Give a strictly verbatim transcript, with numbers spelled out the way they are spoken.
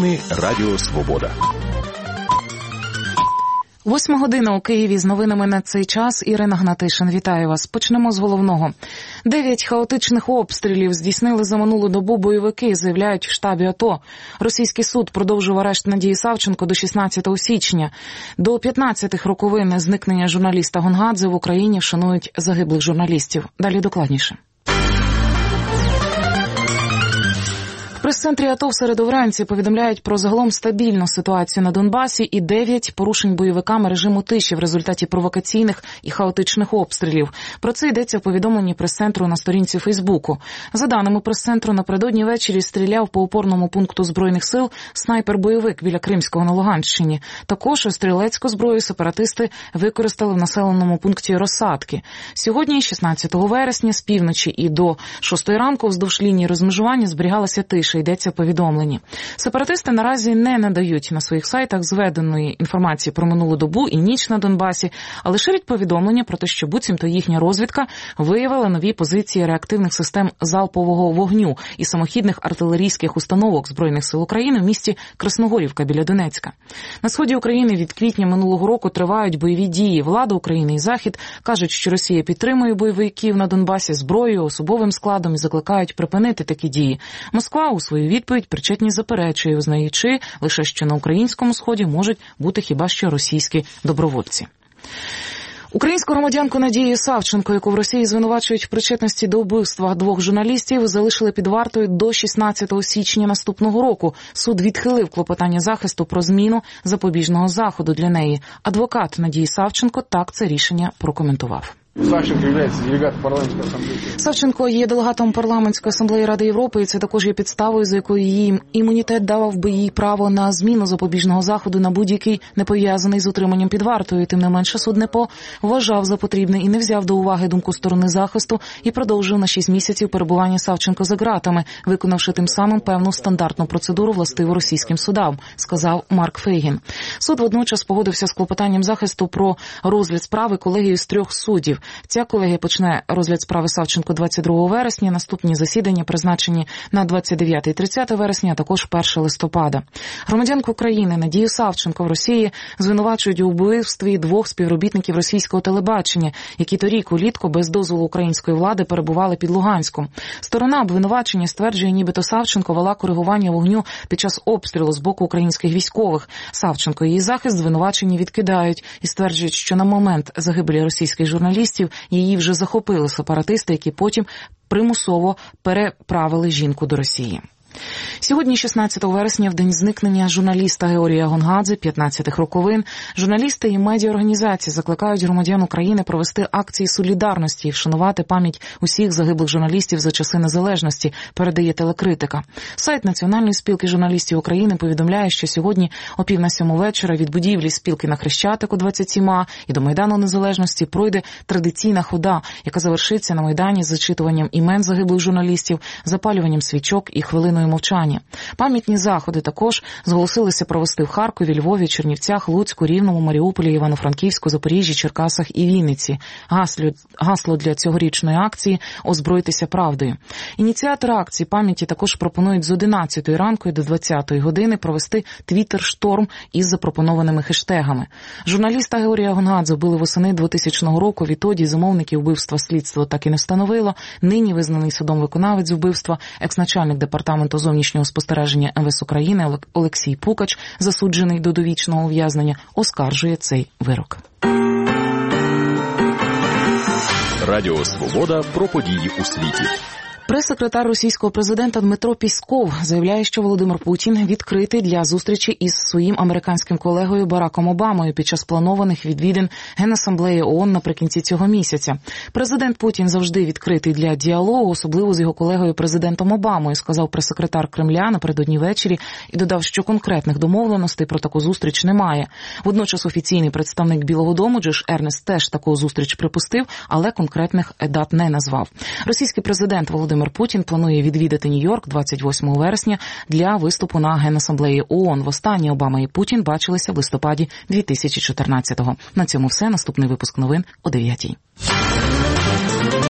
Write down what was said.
Новини Радіо Свобода. Восьма година у Києві з новинами на цей час. Ірина Гнатишин. Вітаю вас. Почнемо з головного. Дев'ять хаотичних обстрілів здійснили за минулу добу бойовики, заявляють в штабі АТО. Російський суд продовжив арешт Надії Савченко до шістнадцятого січня. До п'ятнадцятих роковин зникнення журналіста Гонгадзе в Україні вшанують загиблих журналістів. Далі докладніше. В прес-центрі АТО в середу вранці повідомляють про загалом стабільну ситуацію на Донбасі і дев'ять порушень бойовиками режиму тиші в результаті провокаційних і хаотичних обстрілів. Про це йдеться в повідомленні прес-центру на сторінці Фейсбуку. За даними прес-центру, напередодні ввечері стріляв по опорному пункту Збройних сил снайпер-бойовик біля Кримського на Луганщині. Також стрілецьку зброю сепаратисти використали в населеному пункті Росатки. Сьогодні, шістнадцятого вересня, з півночі і до шостої ранку вздовж лінії розмежування зберігалася тиша. Йдеться в повідомленні. Сепаратисти наразі не надають на своїх сайтах зведеної інформації про минулу добу і ніч на Донбасі, а лише від повідомлення про те, що буцімто їхня розвідка виявила нові позиції реактивних систем залпового вогню і самохідних артилерійських установок Збройних сил України в місті Красногорівка біля Донецька. На сході України від квітня минулого року тривають бойові дії. Влада України і Захід кажуть, що Росія підтримує бойовиків на Донбасі зброєю, особовим складом і закликають припинити такі дії. Москва у свою відповідь причетність заперечує, узнаючи лише, що на українському сході можуть бути хіба що російські добровольці. Українську громадянку Надію Савченко, яку в Росії звинувачують в причетності до вбивства двох журналістів, залишили під вартою до шістнадцятого січня наступного року. Суд відхилив клопотання захисту про зміну запобіжного заходу для неї. Адвокат Надії Савченко так це рішення прокоментував. Савченко є делегатом парламентської асамблеї. Савченко є делегатом парламентської асамблеї Ради Європи, і це також є підставою, за якою її імунітет давав би їй право на зміну запобіжного заходу на будь-який не пов'язаний з утриманням під вартою. Тим не менше, суд не поважав за потрібне і не взяв до уваги думку сторони захисту і продовжив на шість місяців перебування Савченко за ґратами, виконавши тим самим певну стандартну процедуру властиву російським судам, сказав Марк Фейгін. Суд водночас погодився з клопотанням захисту про розгляд справи колегією з трьох суддів. Ця колегія почне розгляд справи Савченко двадцять другого вересня, наступні засідання призначені на двадцять дев'яте і тридцяте вересня, а також першого листопада. Громадянку України Надію Савченко в Росії звинувачують у вбивстві двох співробітників російського телебачення, які торік улітку без дозволу української влади перебували під Луганськом. Сторона обвинувачення стверджує, нібито Савченко вела коригування вогню під час обстрілу з боку українських військових. Савченко і її захист звинувачення відкидають і стверджують, що на момент загибелі російських журналістів її вже захопили сепаратисти, які потім примусово переправили жінку до Росії. Сьогодні, шістнадцятого вересня, в день зникнення журналіста Георгія Гонгадзе, п'ятнадцятих роковин, журналісти і медіаорганізації закликають громадян України провести акції солідарності і вшанувати пам'ять усіх загиблих журналістів за часи незалежності, передає телекритика. Сайт Національної спілки журналістів України повідомляє, що сьогодні о пів на сьому вечора від будівлі спілки на Хрещатику двадцять сім А і до Майдану Незалежності пройде традиційна хода, яка завершиться на Майдані з зачитуванням імен загиблих журналістів, запалюванням свічок і хвилиною мовчання. Пам'ятні заходи також зголосилися провести в Харкові, Львові, Чернівцях, Луцьку, Рівному, Маріуполі, Івано-Франківську, Запоріжжі, Черкасах і Вінниці. Гасло, гасло для цьогорічної акції «Озбройтеся правдою». Ініціатори акції пам'яті також пропонують з одинадцятої ранку і до двадцятої години провести твіттер-шторм із запропонованими хештегами. Журналіста Георгія Гонгадзе вбили восени двотисячного року. Відтоді замовників вбивства слідство так і не встановило. Нині визнаний судом виконавець вбивства, екс-начальник департаменту зовнішнього спостереження Ем Ве Ес України Олексій Пукач, засуджений до довічного ув'язнення, оскаржує цей вирок. Радіо Свобода про події у світі. Прес-секретар російського президента Дмитро Пісков заявляє, що Володимир Путін відкритий для зустрічі із своїм американським колегою Бараком Обамою під час планованих відвідин Генасамблеї ООН наприкінці цього місяця. Президент Путін завжди відкритий для діалогу, особливо з його колегою президентом Обамою, сказав прес-секретар Кремля напередодні ввечері і додав, що конкретних домовленостей про таку зустріч немає. Водночас офіційний представник Білого дому Джош Ернест теж таку зустріч припустив, але конкретних дат не назвав. Російський президент Володимир Путін планує відвідати Нью-Йорк двадцять восьмого вересня для виступу на Генасамблеї ООН. Востаннє Обама і Путін бачилися в листопаді дві тисячі чотирнадцятого. На цьому все. Наступний випуск новин о дев'ятій.